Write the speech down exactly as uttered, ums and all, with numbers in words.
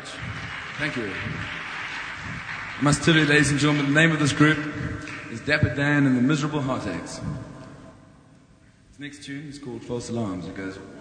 Thank you. I must tell you, ladies and gentlemen, the name of this group is Dapper Dan and the Miserable Heartaches. This next tune is called False Alarms. It goes...